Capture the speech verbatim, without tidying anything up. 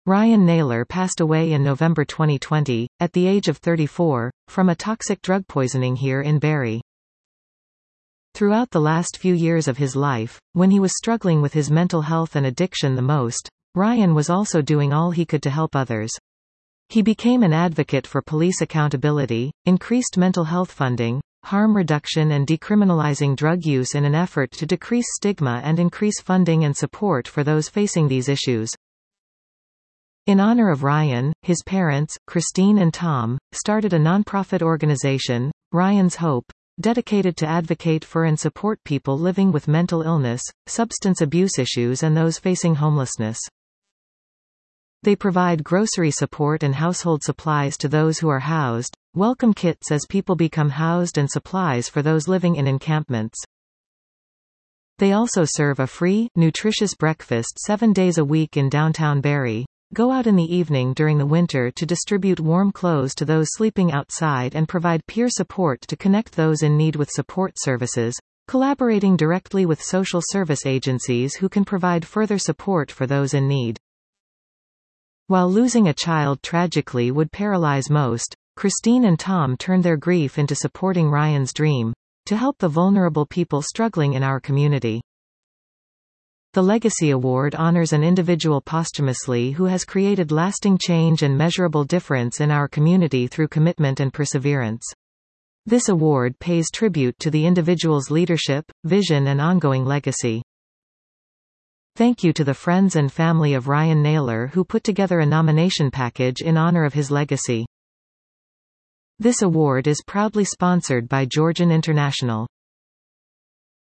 Ryan Naylor passed away in November twenty twenty, at the age of thirty-four, from a toxic drug poisoning here in Barrie. Throughout the last few years of his life, when he was struggling with his mental health and addiction the most, Ryan was also doing all he could to help others. He became an advocate for police accountability, increased mental health funding, harm reduction and decriminalizing drug use in an effort to decrease stigma and increase funding and support for those facing these issues. In honor of Ryan, his parents, Christine and Tom, started a nonprofit organization, Ryan's Hope, dedicated to advocate for and support people living with mental illness, substance abuse issues and those facing homelessness. They provide grocery support and household supplies to those who are housed, welcome kits as people become housed and supplies for those living in encampments. They also serve a free, nutritious breakfast seven days a week in downtown Barrie, go out in the evening during the winter to distribute warm clothes to those sleeping outside and provide peer support to connect those in need with support services, collaborating directly with social service agencies who can provide further support for those in need. While losing a child tragically would paralyze most, Christine and Tom turned their grief into supporting Ryan's dream, to help the vulnerable people struggling in our community. The Legacy Award honors an individual posthumously who has created lasting change and measurable difference in our community through commitment and perseverance. This award pays tribute to the individual's leadership, vision and ongoing legacy. Thank you to the friends and family of Ryan Naylor who put together a nomination package in honor of his legacy. This award is proudly sponsored by Georgian International.